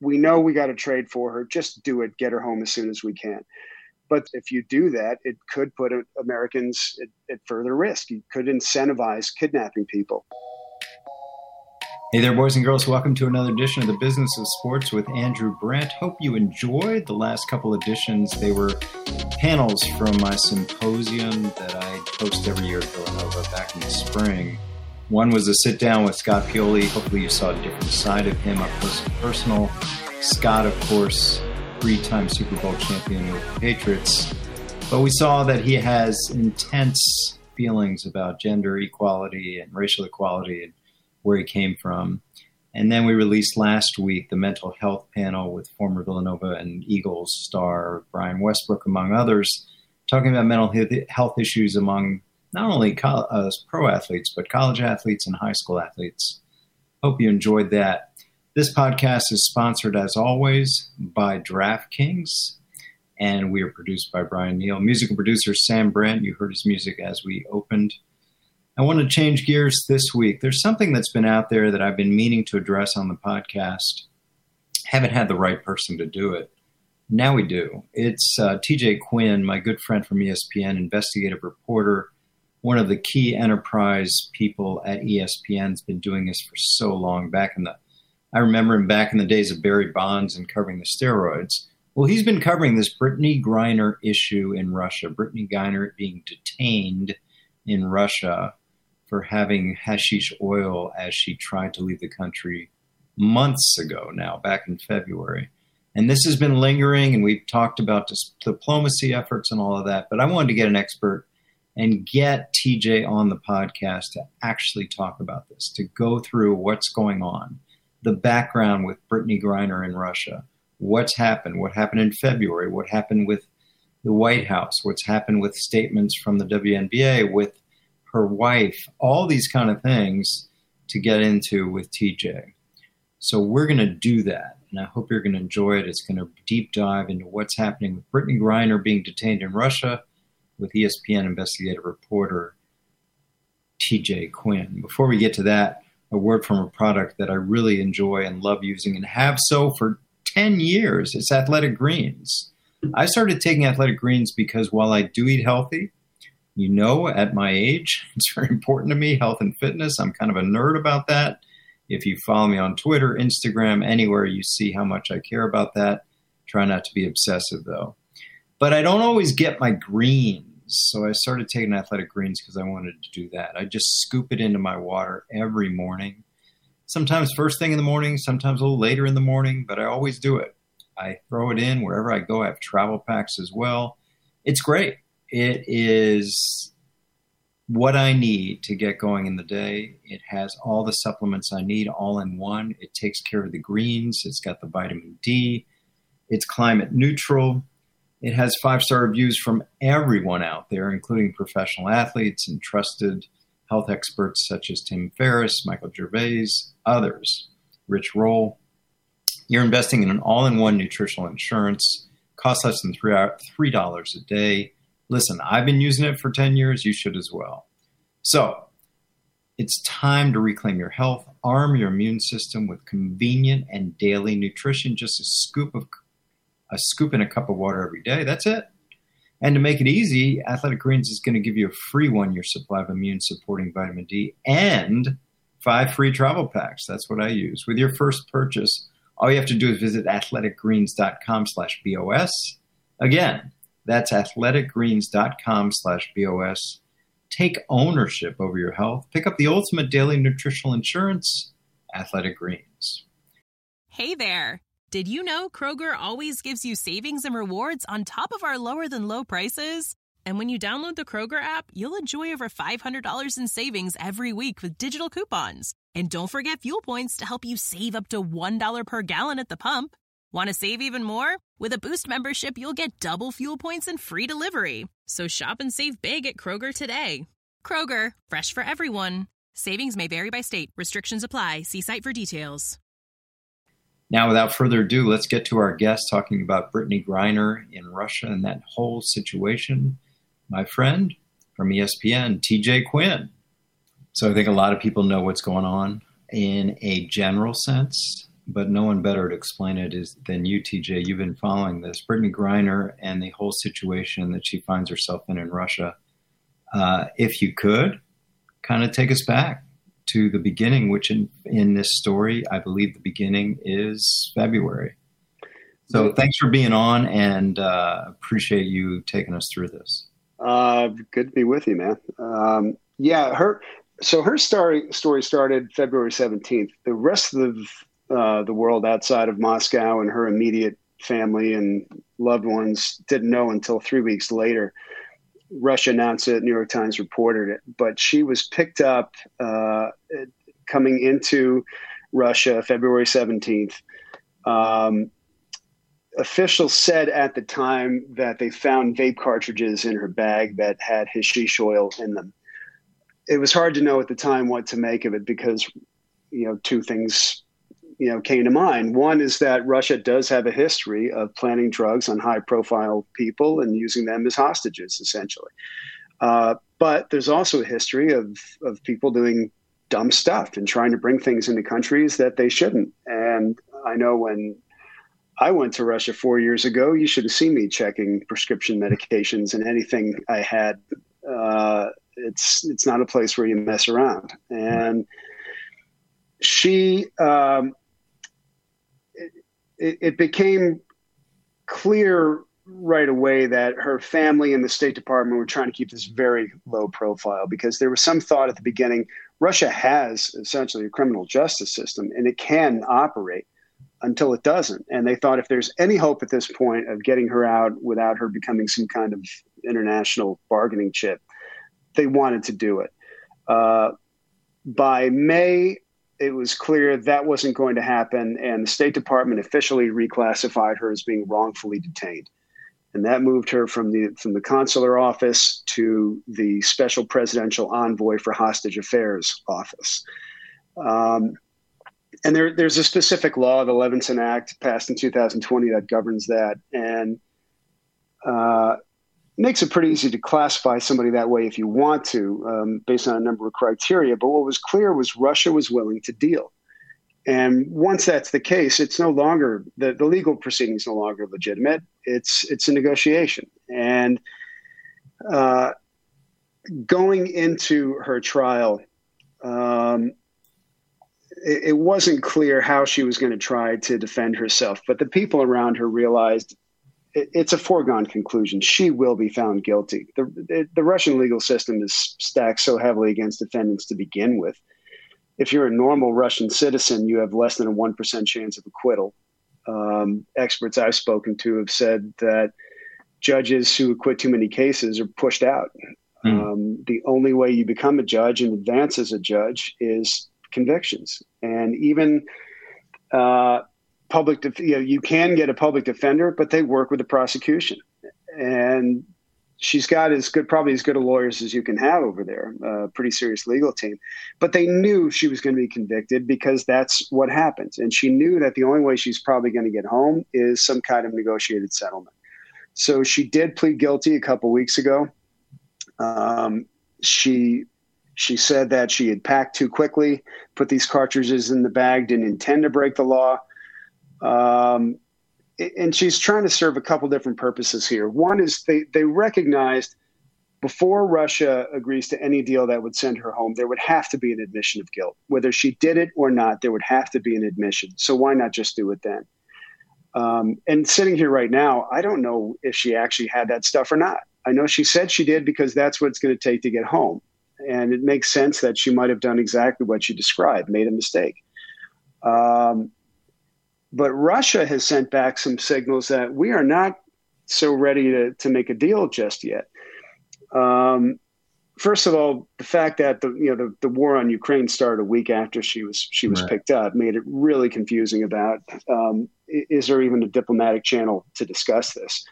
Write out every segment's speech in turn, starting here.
we know we got to trade for her. Just do it. Get her home as soon as we can. But if you do that, it could put Americans at further risk. You could incentivize kidnapping people. Hey there, boys and girls. Welcome to another edition of the Business of Sports with Andrew Brandt. Hope you enjoyed the last couple editions. They were panels from my symposium that I host every year at Villanova back in the spring. One was a sit-down with Scott Pioli. Hopefully you saw a different side of him, up close and personal. Scott, of course, three-time Super Bowl champion with the Patriots. But we saw that he has intense feelings about gender equality and racial equality and where he came from. And then we released last week the mental health panel with former Villanova and Eagles star Brian Westbrook, among others, talking about mental health issues among not only pro athletes, but college athletes and high school athletes. Hope you enjoyed that. This podcast is sponsored, as always, by DraftKings, and we are produced by Brian Neal. Music and producer Sam Brandt. You heard his music as we opened. I want to change gears this week. There's something that's been out there that I've been meaning to address on the podcast. Haven't had the right person to do it. Now we do. It's TJ Quinn, my good friend from ESPN, investigative reporter, one of the key enterprise people at ESPN. Has been doing this for so long. I remember him back in the days of Barry Bonds and covering the steroids. Well, he's been covering this Brittney Griner issue in Russia. Brittney Griner being detained in Russia for having hashish oil as she tried to leave the country months ago now, back in February. And this has been lingering, and we've talked about diplomacy efforts and all of that. But I wanted to get an expert and get TJ on the podcast to actually talk about this, to go through what's going on, the background with Brittney Griner in Russia, what's happened, what happened in February, what happened with the White House, what's happened with statements from the WNBA, with her wife, all these kind of things to get into with TJ. So we're going to do that, and I hope you're going to enjoy it. It's going to deep dive into what's happening with Brittney Griner being detained in Russia with ESPN investigative reporter TJ Quinn. Before we get to that, a word from a product that I really enjoy and love using and have so for 10 years. It's Athletic Greens. I started taking Athletic Greens because while I do eat healthy, you know, at my age, it's very important to me, health and fitness. I'm kind of a nerd about that. If you follow me on Twitter, Instagram, anywhere, you see how much I care about that. Try not to be obsessive, though. But I don't always get my greens. So I started taking Athletic Greens because I wanted to do that. I just scoop it into my water every morning. Sometimes first thing in the morning, sometimes a little later in the morning, but I always do it. I throw it in wherever I go. I have travel packs as well. It's great. It is what I need to get going in the day. It has all the supplements I need all in one. It takes care of the greens. It's got the vitamin D. It's climate neutral. It has 5-star reviews from everyone out there, including professional athletes and trusted health experts such as Tim Ferriss, Michael Gervais, others. Rich Roll. You're investing in an all-in-one nutritional insurance. Costs less than $3 a day. Listen, I've been using it for 10 years. You should as well. So it's time to reclaim your health, arm your immune system with convenient and daily nutrition. Just a scoop in a cup of water every day. That's it. And to make it easy, Athletic Greens is going to give you a free 1-year supply of immune-supporting vitamin D and 5 free travel packs. That's what I use. With your first purchase, all you have to do is visit athleticgreens.com/BOS. Again, that's athleticgreens.com/BOS. Take ownership over your health. Pick up the ultimate daily nutritional insurance, Athletic Greens. Hey there. Did you know Kroger always gives you savings and rewards on top of our lower than low prices? And when you download the Kroger app, you'll enjoy over $500 in savings every week with digital coupons. And don't forget fuel points to help you save up to $1 per gallon at the pump. Want to save even more? With a Boost membership, you'll get double fuel points and free delivery. So shop and save big at Kroger today. Kroger, fresh for everyone. Savings may vary by state. Restrictions apply. See site for details. Now, without further ado, let's get to our guest talking about Brittney Griner in Russia and that whole situation. My friend from ESPN, TJ Quinn. So I think a lot of people know what's going on in a general sense. but no one better to explain it than you, TJ. You've been following this. Brittany Griner and the whole situation that she finds herself in Russia. If you could, kind of take us back to the beginning, which in this story, I believe the beginning is February. So thanks for being on, and appreciate you taking us through this. Good to be with you, man. Her story started February 17th. The rest of the world outside of Moscow and her immediate family and loved ones didn't know until 3 weeks later. Russia announced it, New York Times reported it, but she was picked up coming into Russia February 17th. Officials said at the time that they found vape cartridges in her bag that had hashish oil in them. It was hard to know at the time what to make of it because, two things, came to mind. One is that Russia does have a history of planting drugs on high-profile people and using them as hostages, essentially. But there's also a history of people doing dumb stuff and trying to bring things into countries that they shouldn't. And I know when I went to Russia 4 years ago, you should have seen me checking prescription medications and anything I had. It's not a place where you mess around. And she, it became clear right away that her family and the State Department were trying to keep this very low profile because there was some thought at the beginning, Russia has essentially a criminal justice system and it can operate until it doesn't. And they thought if there's any hope at this point of getting her out without her becoming some kind of international bargaining chip, they wanted to do it. By May, it was clear that wasn't going to happen, and the State Department officially reclassified her as being wrongfully detained. And that moved her from the consular office to the Special Presidential Envoy for Hostage Affairs office. And there's a specific law, the Levinson Act, passed in 2020 that governs that, and makes it pretty easy to classify somebody that way if you want to, based on a number of criteria. But what was clear was Russia was willing to deal. And once that's the case, it's no longer the legal proceeding is no longer legitimate. It's a negotiation. And going into her trial, it wasn't clear how she was going to try to defend herself, but the people around her realized it's a foregone conclusion. She will be found guilty. The Russian legal system is stacked so heavily against defendants to begin with. If you're a normal Russian citizen, you have less than a 1% chance of acquittal. Experts I've spoken to have said that judges who acquit too many cases are pushed out. The only way you become a judge and advance as a judge is convictions. And even you can get a public defender, but they work with the prosecution. And she's got probably as good a lawyers as you can have over there, a pretty serious legal team. But they knew she was going to be convicted because that's what happens. And she knew that the only way she's probably going to get home is some kind of negotiated settlement. So she did plead guilty a couple weeks ago. She said that she had packed too quickly, put these cartridges in the bag, didn't intend to break the law. And she's trying to serve a couple different purposes here. One is they recognized before Russia agrees to any deal that would send her home, there would have to be an admission of guilt. Whether she did it or not, there would have to be an admission. So why not just do it then? And sitting here right now, I don't know if she actually had that stuff or not. I know she said she did because that's what it's going to take to get home. And it makes sense that she might have done exactly what she described, made a mistake. But Russia has sent back some signals that we are not so ready to make a deal just yet. First of all, the fact that the war on Ukraine started a week after she was right. picked up made it really confusing about is there even a diplomatic channel to discuss this?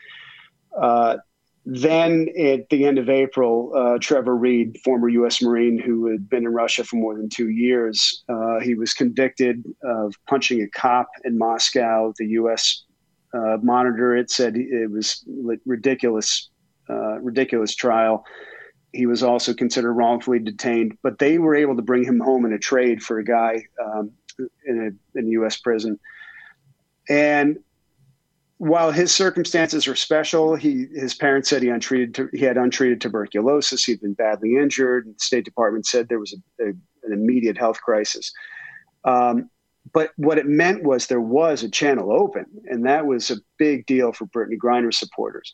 Then at the end of April, Trevor Reed, former U.S. Marine who had been in Russia for more than 2 years, he was convicted of punching a cop in Moscow. The U.S. Monitor, it said it was ridiculous trial. He was also considered wrongfully detained, but they were able to bring him home in a trade for a guy in a U.S. prison. And while his circumstances were special, his parents said he had untreated tuberculosis. He'd been badly injured. The State Department said there was an immediate health crisis. But what it meant was there was a channel open, and that was a big deal for Brittany Griner supporters.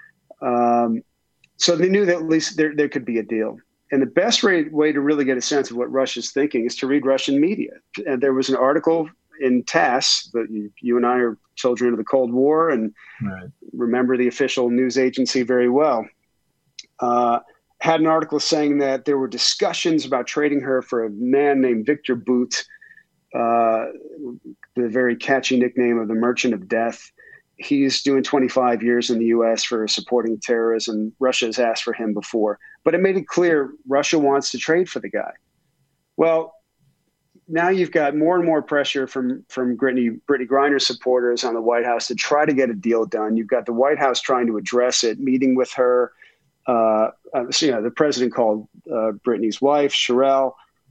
So they knew that at least there could be a deal. And the best way to really get a sense of what Russia's thinking is to read Russian media. And there was an article in TASS, that you and I are children of the Cold War and remember the official news agency very well, had an article saying that there were discussions about trading her for a man named Victor Bout, the very catchy nickname of the Merchant of Death. He's doing 25 years in the U.S. for supporting terrorism. Russia has asked for him before, but it made it clear Russia wants to trade for the guy. Well, now you've got more and more pressure from Brittany Griner supporters on the White House to try to get a deal done. You've got the White House trying to address it, meeting with her. The president called Brittany's wife, Sherelle.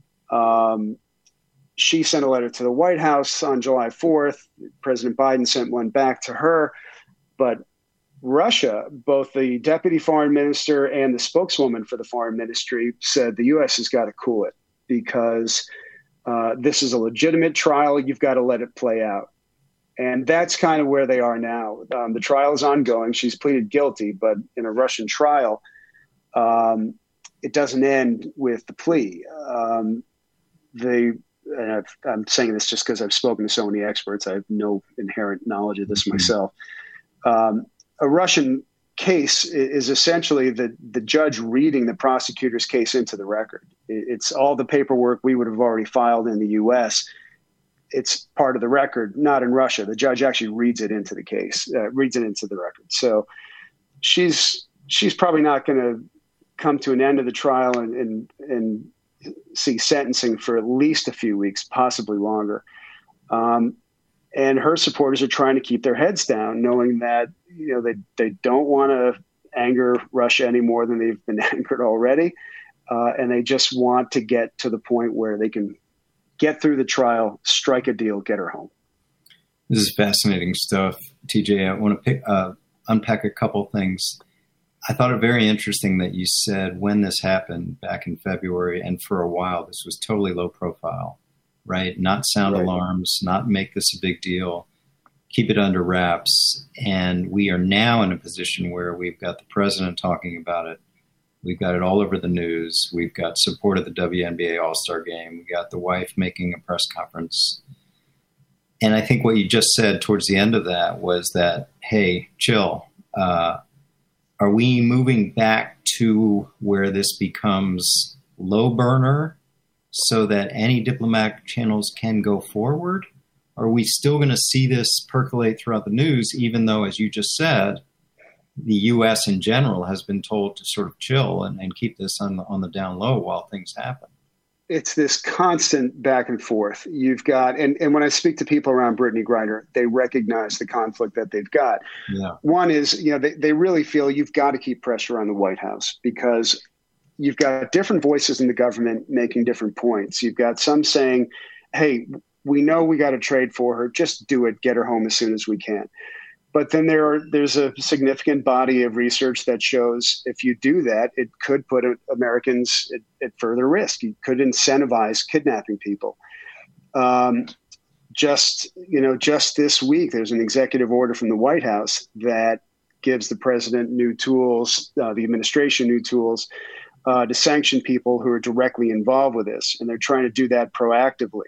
She sent a letter to the White House on July 4th. President Biden sent one back to her. But Russia, both the deputy foreign minister and the spokeswoman for the foreign ministry, said the U.S. has got to cool it because this is a legitimate trial. You've got to let it play out. And that's kind of where they are now. The trial is ongoing. She's pleaded guilty, but in a Russian trial, it doesn't end with the plea. I'm saying this just because I've spoken to so many experts. I have no inherent knowledge of this myself. A Russian case is essentially the judge reading the prosecutor's case into the record. It's all the paperwork we would have already filed in the U.S. It's part of the record, not in Russia. The judge actually reads it into the case, reads it into the record. So she's probably not going to come to an end of the trial and see sentencing for at least a few weeks, possibly longer. And her supporters are trying to keep their heads down, knowing that they don't want to anger Russia any more than they've been angered already, and they just want to get to the point where they can get through the trial, strike a deal, get her home. This is fascinating stuff, TJ. I want to unpack a couple things. I thought it very interesting that you said when this happened back in February, and for a while, this was totally low profile, right? Not sound alarms, not make this a big deal, keep it under wraps. And we are now in a position where we've got the president talking about it. We've got it all over the news. We've got support at the WNBA All-Star Game. We got the wife making a press conference. And I think what you just said towards the end of that was that, hey, chill. Are we moving back to where this becomes low burner so that any diplomatic channels can go forward? Are we still going to see this percolate throughout the news, even though, as you just said, the U.S. in general has been told to sort of chill and keep this on the down low while things happen? It's this constant back and forth. You've got, and when I speak to people around Brittany Griner, they recognize the conflict that they've got. Yeah. One is, they really feel you've got to keep pressure on the White House because you've got different voices in the government making different points. You've got some saying, hey, we know we got to trade for her. Just do it. Get her home as soon as we can. But then there's a significant body of research that shows if you do that, it could put Americans at further risk. You could incentivize kidnapping people. Just this week, there's an executive order from the White House that gives the president new tools, the administration new tools to sanction people who are directly involved with this. And they're trying to do that proactively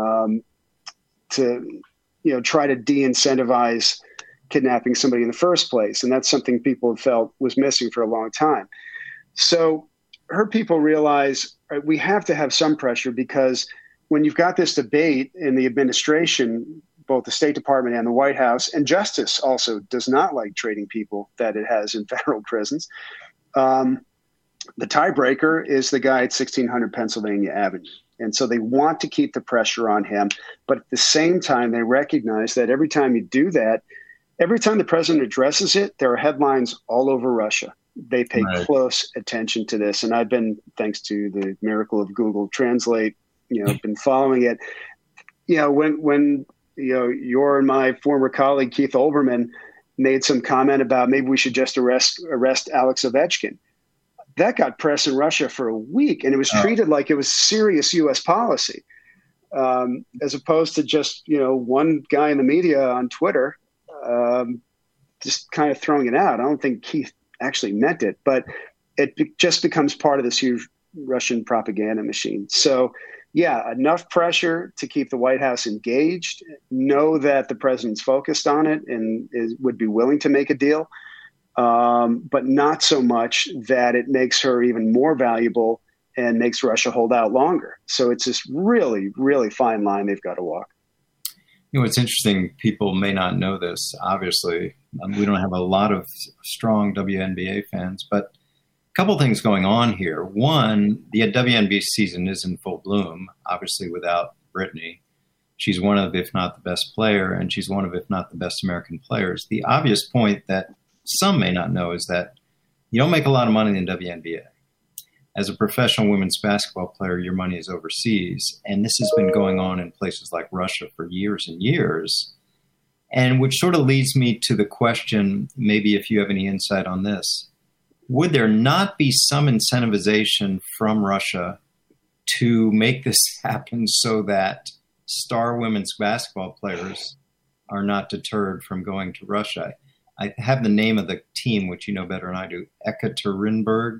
to try to de-incentivize kidnapping somebody in the first place. And that's something people have felt was missing for a long time. So her people realize we have to have some pressure because when you've got this debate in the administration, both the State Department and the White House, and Justice also does not like trading people that it has in federal prisons. The tiebreaker is the guy at 1600 Pennsylvania Avenue. And so they want to keep the pressure on him. But at the same time, they recognize that every time you do that, every time the president addresses it, there are headlines all over Russia. They pay close attention to this. And I've been, thanks to the miracle of Google Translate, been following it. when your and my former colleague Keith Olbermann made some comment about maybe we should just arrest Alex Ovechkin. That got press in Russia for a week, and it was treated like it was serious U.S. policy, as opposed to just one guy in the media on Twitter just kind of throwing it out. I don't think Keith actually meant it, but it just becomes part of this huge Russian propaganda machine. So, yeah, enough pressure to keep the White House engaged, know that the president's focused on it and would be willing to make a deal, but not so much that it makes her even more valuable and makes Russia hold out longer. So it's this really, really fine line they've got to walk. It's interesting. People may not know this, obviously. We don't have a lot of strong WNBA fans, but a couple things going on here. One, the WNBA season is in full bloom, obviously without Brittany. She's one of, if not the best player, and she's one of, if not the best American players. The obvious point that some may not know is that you don't make a lot of money in the WNBA. As a professional women's basketball player, your money is overseas. And this has been going on in places like Russia for years and years. And which sort of leads me to the question, maybe if you have any insight on this, would there not be some incentivization from Russia to make this happen so that star women's basketball players are not deterred from going to Russia? I have the name of the team, which you know better than I do, Ekaterinburg.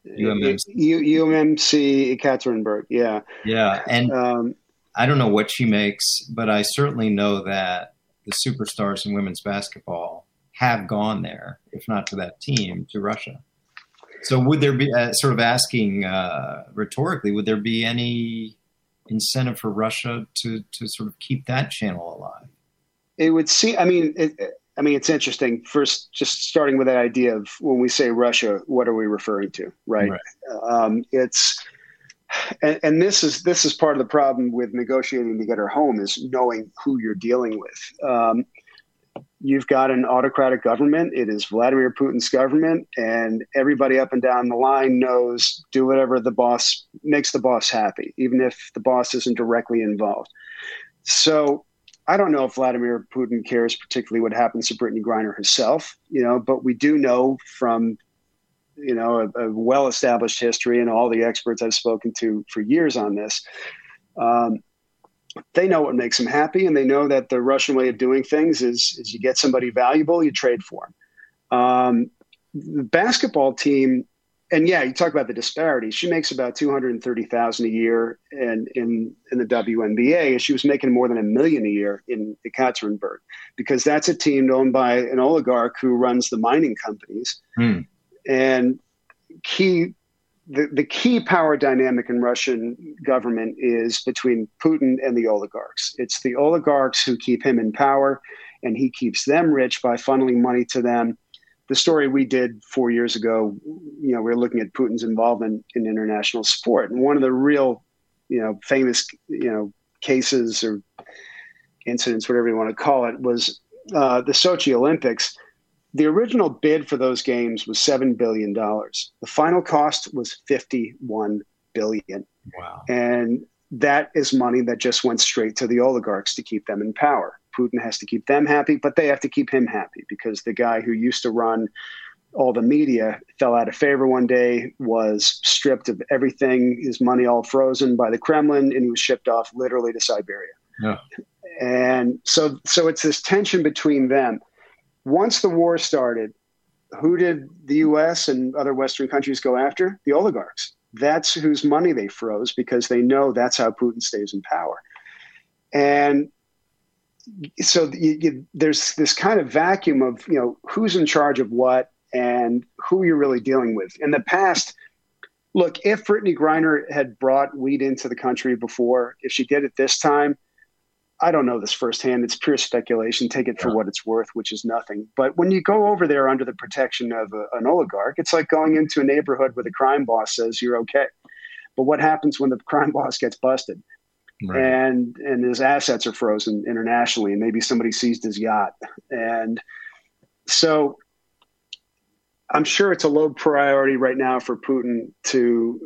UMC Ekaterinburg, yeah. Yeah, and I don't know what she makes, but I certainly know that the superstars in women's basketball have gone there, if not to that team, to Russia. So would there be, sort of asking rhetorically, would there be any incentive for Russia to sort of keep that channel alive? It would seem, it's interesting. First, just starting with that idea of when we say Russia, what are we referring to, right? And this is part of the problem with negotiating to get her home is knowing who you're dealing with. You've got an autocratic government. It is Vladimir Putin's government, and everybody up and down the line knows do whatever the boss makes the boss happy, even if the boss isn't directly involved. So I don't know if Vladimir Putin cares particularly what happens to Brittany Griner herself, but we do know from, a well-established history and all the experts I've spoken to for years on this, they know what makes them happy, and they know that the Russian way of doing things is you get somebody valuable, you trade for them. The basketball team, and yeah, you talk about the disparity. She makes about $230,000 a year in the WNBA, and she was making more than $1 million a year in Ekaterinburg, because that's a team owned by an oligarch who runs the mining companies. And the key power dynamic in Russian government is between Putin and the oligarchs. It's the oligarchs who keep him in power, and he keeps them rich by funneling money to them. The story we did 4 years ago, we were looking at Putin's involvement in international sport. And one of the real, famous, cases or incidents, whatever you want to call it, was the Sochi Olympics. The original bid for those games was $7 billion. The final cost was $51 billion. Wow. And that is money that just went straight to the oligarchs to keep them in power. Putin has to keep them happy, but they have to keep him happy because the guy who used to run all the media fell out of favor one day, was stripped of everything, his money all frozen by the Kremlin, and he was shipped off literally to Siberia. Yeah. And so it's this tension between them. Once the war started, who did the U.S. and other Western countries go after? The oligarchs. That's whose money they froze because they know that's how Putin stays in power. And so there's this kind of vacuum of, who's in charge of what and who you're really dealing with. In the past, look, if Brittany Griner had brought weed into the country before, if she did it this time, I don't know this firsthand. It's pure speculation. Take it for what it's worth, which is nothing. But when you go over there under the protection of an oligarch, it's like going into a neighborhood where the crime boss says you're okay. But what happens when the crime boss gets busted? Right. And his assets are frozen internationally, and maybe somebody seized his yacht. And so I'm sure it's a low priority right now for Putin to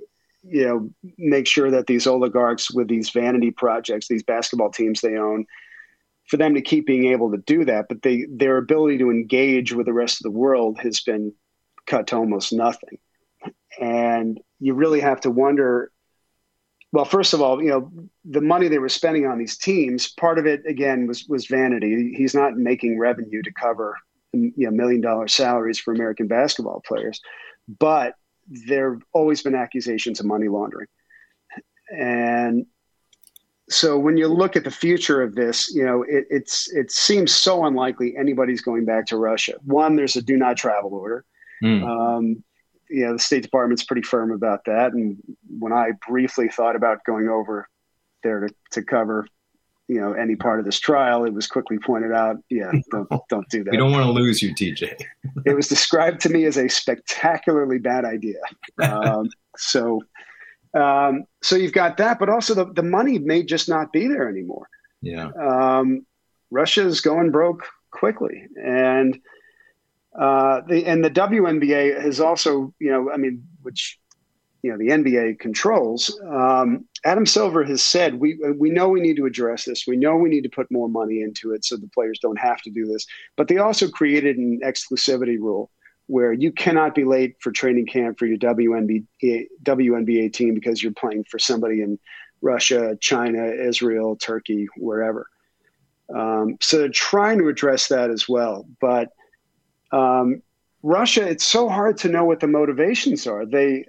make sure that these oligarchs with these vanity projects, these basketball teams they own, for them to keep being able to do that. But their ability to engage with the rest of the world has been cut to almost nothing. And you really have to wonder, well, first of all, the money they were spending on these teams, part of it, again, was vanity. He's not making revenue to cover $1 million salaries for American basketball players. But there have always been accusations of money laundering. And so when you look at the future of this, it seems so unlikely anybody's going back to Russia. One, there's a do not travel order. The State Department's pretty firm about that. And when I briefly thought about going over there to cover, any part of this trial, it was quickly pointed out, don't do that. We don't want to lose you, TJ. It was described to me as a spectacularly bad idea. So you've got that, but also the money may just not be there anymore. Yeah. Russia's going broke quickly. And the WNBA has also, which, the NBA controls. Adam Silver has said, we know we need to address this. We know we need to put more money into it so the players don't have to do this. But they also created an exclusivity rule where you cannot be late for training camp for your WNBA team because you're playing for somebody in Russia, China, Israel, Turkey, wherever. So they're trying to address that as well. But Russia, it's so hard to know what the motivations are. They,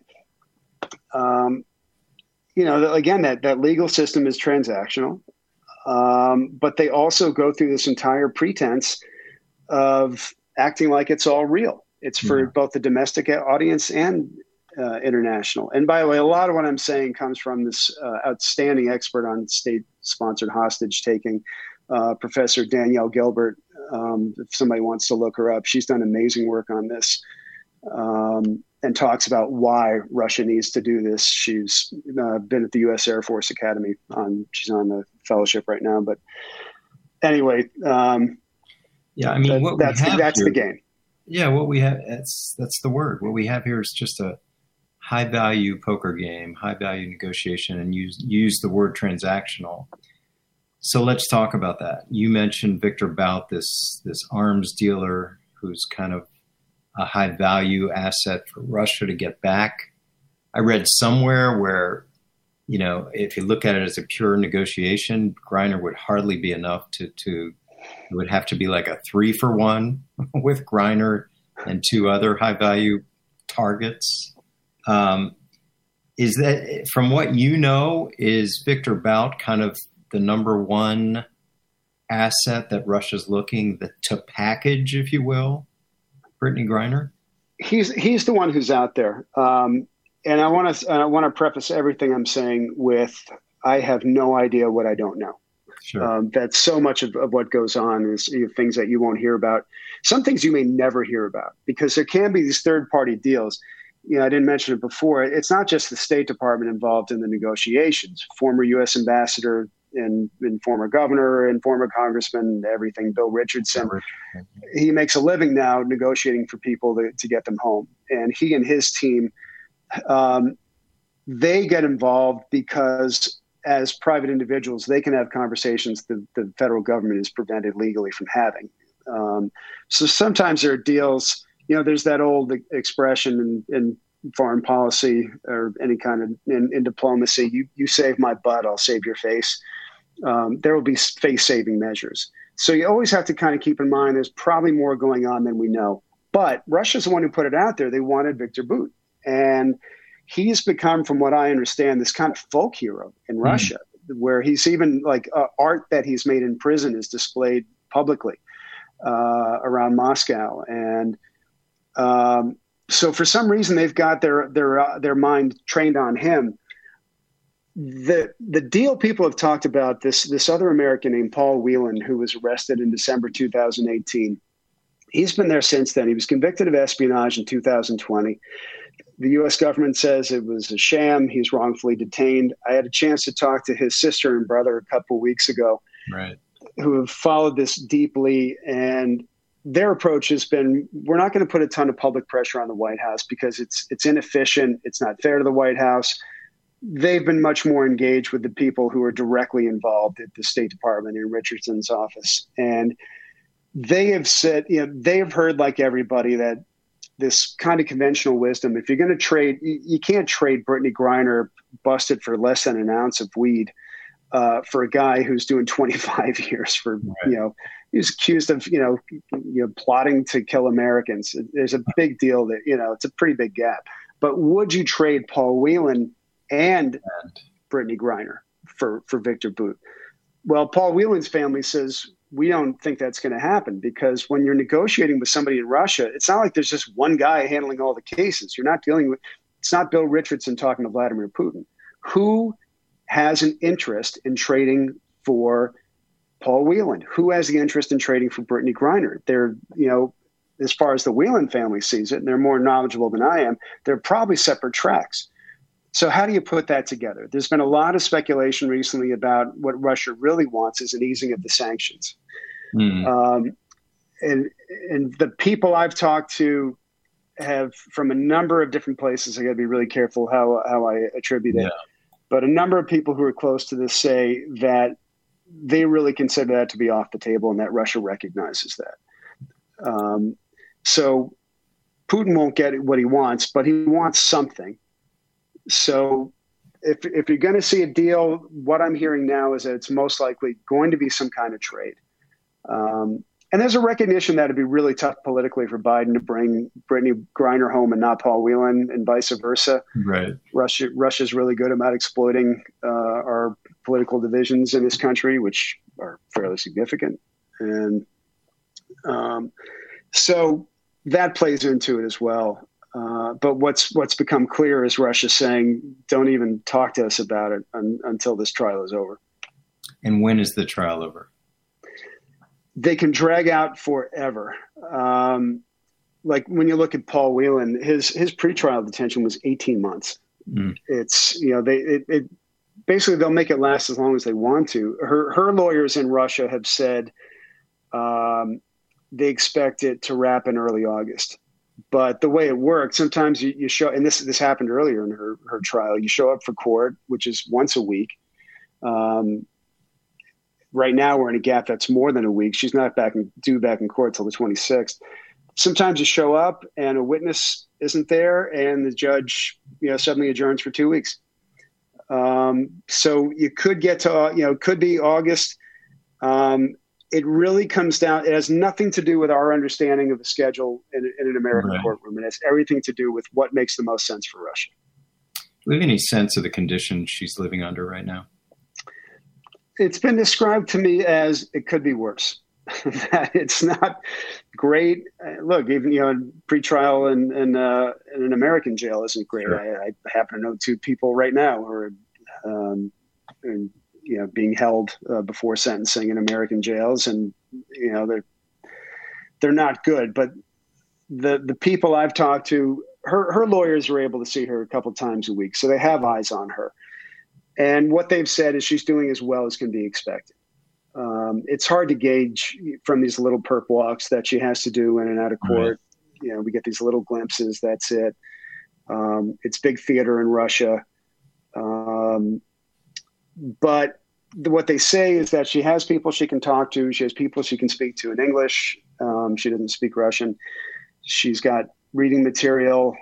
again, that legal system is transactional, but they also go through this entire pretense of acting like it's all real. It's for both the domestic audience and international. And by the way, a lot of what I'm saying comes from this outstanding expert on state-sponsored hostage taking, Professor Danielle Gilbert. If somebody wants to look her up, she's done amazing work on this. And talks about why Russia needs to do this. She's been at the U.S. Air Force Academy. She's on the fellowship right now. But anyway, that's the game. Yeah, what we have, that's the word. What we have here is just a high-value poker game, high-value negotiation, and use the word transactional. So let's talk about that. You mentioned Victor Bout, this arms dealer who's kind of a high value asset for Russia to get back. I read somewhere where, if you look at it as a pure negotiation, Griner would hardly be enough it would have to be like a 3-for-1 with Griner and two other high value targets. Is that, from what is Victor Bout kind of the number one asset that Russia's looking to package, if you will, Brittney Griner? He's the one who's out there. And I want to preface everything I'm saying with, I have no idea what I don't know. Sure. That's so much of what goes on is things that you won't hear about. Some things you may never hear about because there can be these third-party deals. I didn't mention it before. It's not just the State Department involved in the negotiations. Former U.S. ambassador and former governor and former congressman, everything, Bill Richardson. He makes a living now negotiating for people to get them home. And he and his team, they get involved because as private individuals, they can have conversations the federal government is prevented legally from having. So sometimes there are deals, there's that old expression in foreign policy or any kind of in diplomacy, you save my butt, I'll save your face. There will be face-saving measures. So you always have to kind of keep in mind there's probably more going on than we know. But Russia's the one who put it out there. They wanted Victor Bout. And he's become, from what I understand, this kind of folk hero in Russia, where he's even like art that he's made in prison is displayed publicly around Moscow. And so for some reason, they've got their mind trained on him. The deal people have talked about, this other American named Paul Whelan, who was arrested in December 2018. He's been there since then. He was convicted of espionage in 2020. The U.S. government says it was a sham. He's wrongfully detained. I had a chance to talk to his sister and brother a couple of weeks ago, right, who have followed this deeply. And their approach has been, we're not going to put a ton of public pressure on the White House because it's inefficient. It's not fair to the White House. they've been much more engaged with the people who are directly involved at the State Department in Richardson's office. And they have said, they have heard, like everybody, that this kind of conventional wisdom, if you're going to trade, you can't trade Brittany Griner busted for less than an ounce of weed for a guy who's doing 25 years for, right. He's accused of, plotting to kill Americans. There's a big deal that, it's a pretty big gap. But would you trade Paul Whelan and Brittany Griner for Victor Bout? Well, Paul Whelan's family says, we don't think that's going to happen, because when you're negotiating with somebody in Russia, it's not like there's just one guy handling all the cases. You're not dealing with, it's not Bill Richardson talking to Vladimir Putin. Who has an interest in trading for Paul Whelan? Who has the interest in trading for Brittany Griner? They're, as far as the Whelan family sees it, and they're more knowledgeable than I am, they're probably separate tracks. So how do you put that together? There's been a lot of speculation recently about what Russia really wants is an easing of the sanctions. And the people I've talked to have, from a number of different places, I got to be really careful how I attribute it, but a number of people who are close to this say that they really consider that to be off the table and that Russia recognizes that. So Putin won't get what he wants, but he wants something. So if you're going to see a deal, what I'm hearing now is that it's most likely going to be some kind of trade. And there's a recognition that it'd be really tough politically for Biden to bring Brittany Griner home and not Paul Whelan, and vice versa. Right. Russia's really good about exploiting our political divisions in this country, which are fairly significant. And so that plays into it as well. But what's become clear is Russia saying, don't even talk to us about it until this trial is over. And when is the trial over? They can drag out forever. Like when you look at Paul Whelan, his pretrial detention was 18 months. It's, basically they'll make it last as long as they want to. Her lawyers in Russia have said they expect it to wrap in early August. But the way it works, sometimes you show, and this happened earlier in her trial, you show up for court, which is once a week. Right now we're in a gap that's more than a week. She's not due back in court till the 26th. Sometimes you show up and a witness isn't there and the judge, suddenly adjourns for 2 weeks. So you could get to, could be August. It really comes down, it has nothing to do with our understanding of the schedule in an American courtroom. It has everything to do with what makes the most sense for Russia. Do we have any sense of the conditions she's living under right now? It's been described to me as it could be worse. That it's not great. Look, even pretrial in an American jail isn't great. Sure. I happen to know two people right now who are being held before sentencing in American jails, and they're not good. But the people I've talked to, her lawyers were able to see her a couple times a week, so they have eyes on her. And what they've said is she's doing as well as can be expected. It's hard to gauge from these little perp walks that she has to do in and out of court. Right. We get these little glimpses. That's it. It's big theater in Russia. But what they say is that she has people she can talk to. She has people she can speak to in English. She doesn't speak Russian. She's got reading material.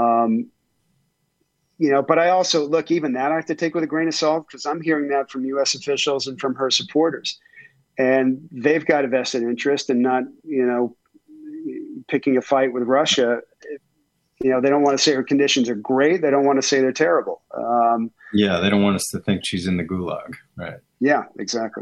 But I also, look, even that I have to take with a grain of salt, because I'm hearing that from U.S. officials and from her supporters. And they've got a vested interest in not, picking a fight with Russia. They don't want to say her conditions are great. They don't want to say they're terrible. They don't want us to think she's in the gulag. Right. Yeah, exactly.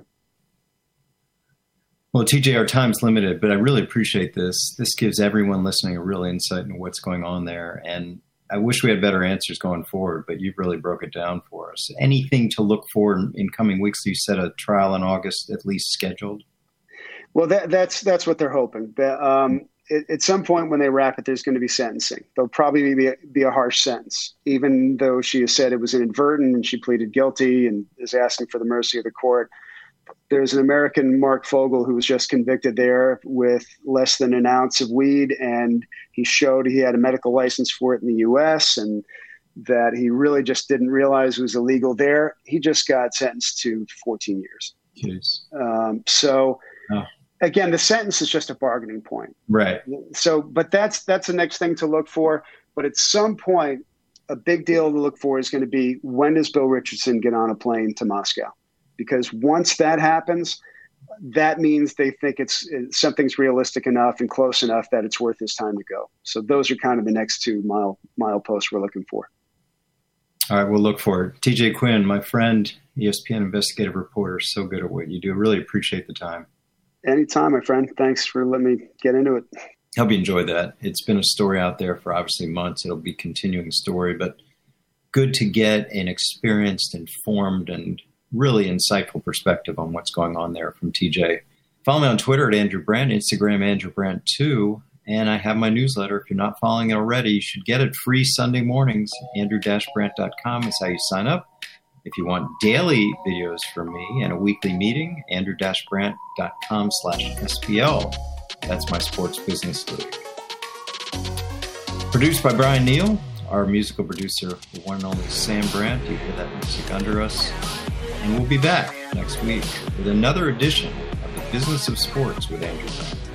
Well, TJ, our time's limited, but I really appreciate this. This gives everyone listening a real insight into what's going on there. And I wish we had better answers going forward, but you've really broke it down for us. Anything to look for in coming weeks? You said a trial in August at least scheduled. Well, that's what they're hoping. At some point when they wrap it, there's going to be sentencing. There'll probably be a harsh sentence, even though she has said it was inadvertent and she pleaded guilty and is asking for the mercy of the court. There's an American, Mark Fogel, who was just convicted there with less than an ounce of weed, and he showed he had a medical license for it in the U.S., and that he really just didn't realize was illegal there. He just got sentenced to 14 years. Again, the sentence is just a bargaining point. Right. So, but that's the next thing to look for. But at some point, a big deal to look for is going to be, when does Bill Richardson get on a plane to Moscow? Because once that happens, that means they think something's realistic enough and close enough that it's worth his time to go. So those are kind of the next two mileposts we're looking for. All right, we'll look for it. TJ Quinn, my friend, ESPN investigative reporter, so good at what you do. Really appreciate the time. Anytime, my friend. Thanks for letting me get into it. Hope you enjoyed that. It's been a story out there for obviously months. It'll be a continuing story, but good to get an experienced, informed, and really insightful perspective on what's going on there from TJ. Follow me on Twitter at Andrew Brandt, Instagram Andrew Brandt 2, and I have my newsletter. If you're not following it already, you should get it free Sunday mornings. Andrew-Brandt.com is how you sign up. If you want daily videos from me and a weekly meeting, Andrew-Brandt.com/SPL. That's my sports business league. Produced by Brian Neal, our musical producer, the one and only Sam Brandt. You hear that music under us. And we'll be back next week with another edition of The Business of Sports with Andrew Brandt.